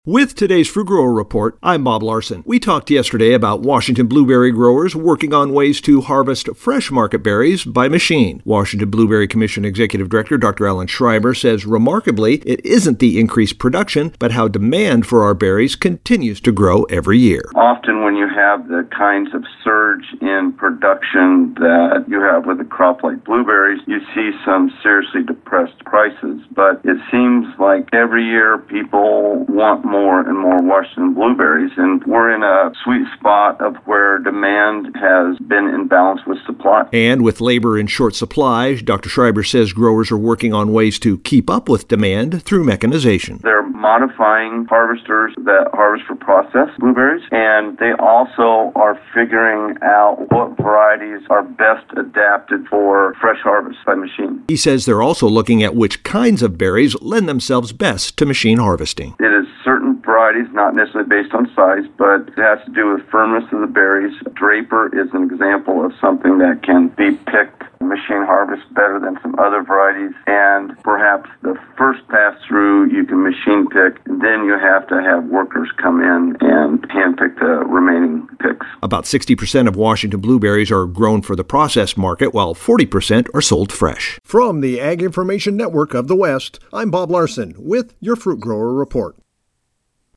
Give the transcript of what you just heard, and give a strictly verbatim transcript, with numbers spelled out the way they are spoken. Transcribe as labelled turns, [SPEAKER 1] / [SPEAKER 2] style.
[SPEAKER 1] With today's Fruit Grower Report, I'm Bob Larson. We talked yesterday about Washington blueberry growers working on ways to harvest fresh market berries by machine. Washington Blueberry Commission Executive Director Doctor Alan Schreiber says remarkably, it isn't the increased production, but how demand for our berries continues to grow every year.
[SPEAKER 2] Often when you have the kinds of surge in production that you have with a crop like blueberries, you see some seriously depressed prices. But it seems like every year people want more and more Washington blueberries, and we're in a sweet spot of where demand has been in balance with supply.
[SPEAKER 1] And with labor in short supply, Doctor Schreiber says growers are working on ways to keep up with demand through mechanization.
[SPEAKER 2] They're modifying harvesters that harvest for processed blueberries, and they also are figuring out what varieties are best adapted for fresh harvest by machine.
[SPEAKER 1] He says they're also looking at which kinds of berries lend themselves best to machine harvesting.
[SPEAKER 2] It is certain varieties, not necessarily based on size, but it has to do with firmness of the berries. Draper is an example of something that can be picked machine harvest better than some other varieties, and perhaps the first pass through you can machine pick, and then you have to have workers come in and hand pick the remaining picks.
[SPEAKER 1] About sixty percent of Washington blueberries are grown for the processed market, while forty percent are sold fresh. From the Ag Information Network of the West, I'm Bob Larson with your Fruit Grower Report.